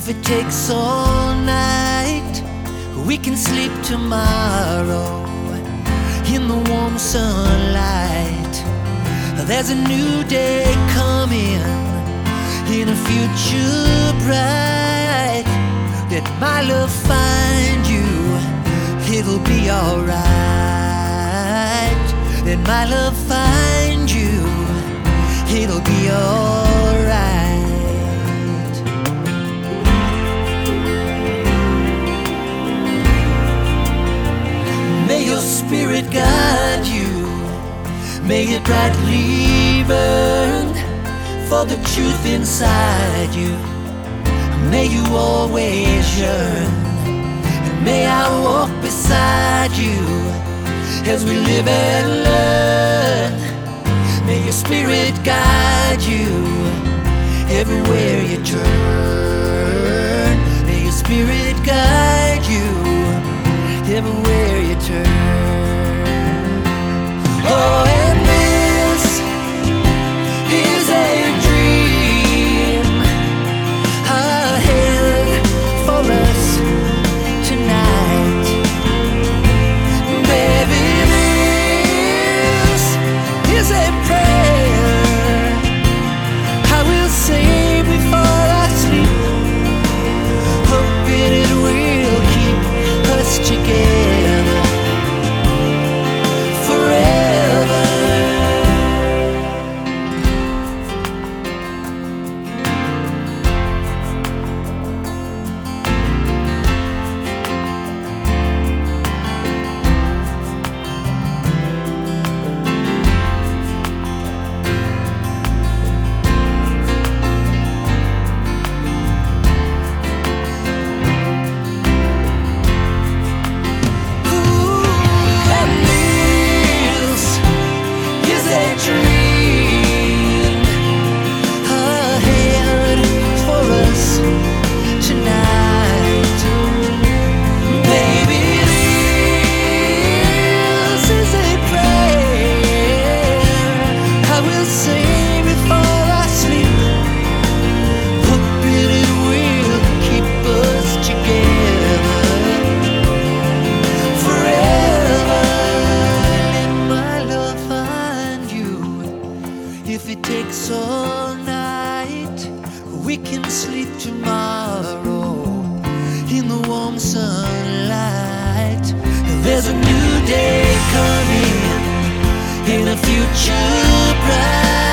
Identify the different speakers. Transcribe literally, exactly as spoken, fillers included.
Speaker 1: If it takes all night, we can sleep tomorrow in the warm sunlight. There's a new day coming in a future bright. Let my love find you, it'll be alright. Let my love find you, it'll be alright. May your spirit guide you, may it brightly burn for the truth inside you. May you always yearn, and may I walk beside you as we live and learn. May your spirit guide you everywhere you turn. May your spirit guide you everywhere you turn. Oh, and this is a dream ahead for us tonight. Baby, this is a prayer I will say before I sleep, hoping it will keep us together forever. If it takes all night, we can sleep tomorrow in the warm sunlight. There's a new day coming in a future bright.